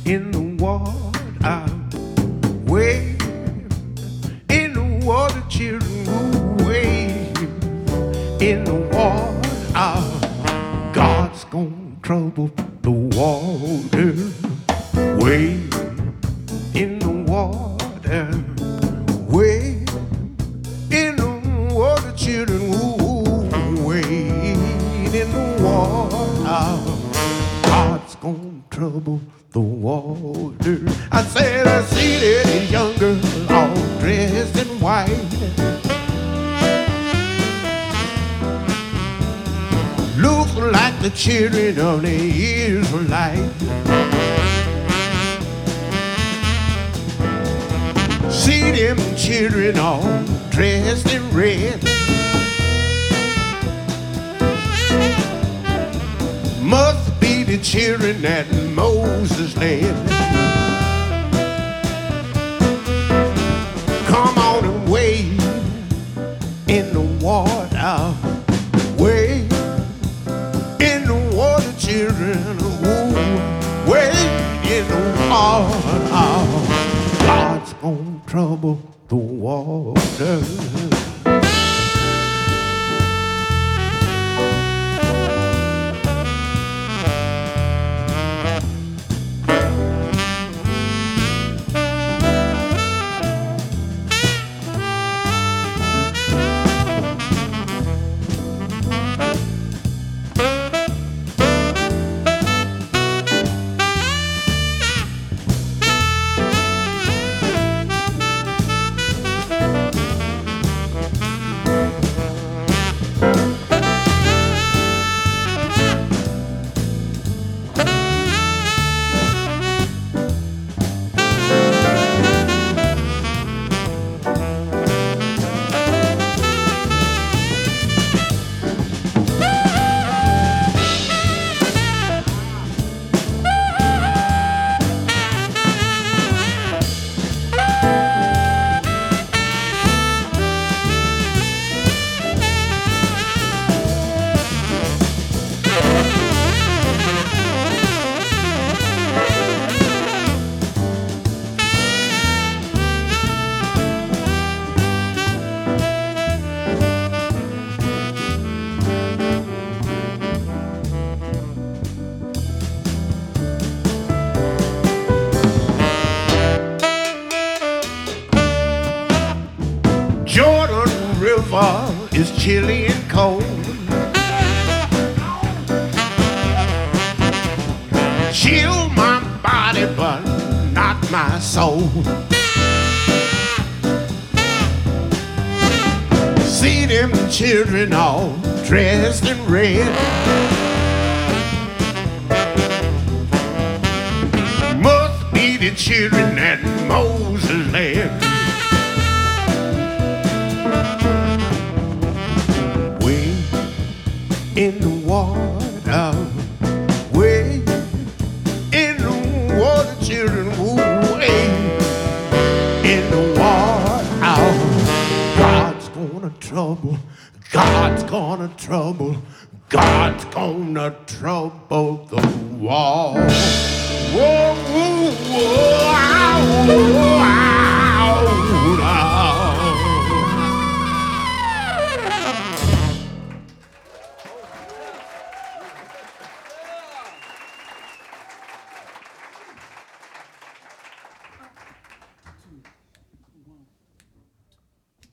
in the water, way in the water, children, way in the water. God's gonna trouble the water, way in the water, way in the water, children, wade in the water. God's gonna trouble the water. I said I see that young girl all dressed in white, looks like the children of the Israelites. See them children all dressed in red, must be the children that Moses led. Come on and wade in the water, wade in the water, children, wade in the water. God's gonna trouble the water. Jordan River is chilly and cold. Chill my body, but not my soul. See them children all dressed in red, must be the children that Moses led. In the water, way in the water, children, way in the water. God's gonna trouble, God's gonna trouble, God's gonna trouble the wall. Whoa, whoa, whoa, whoa.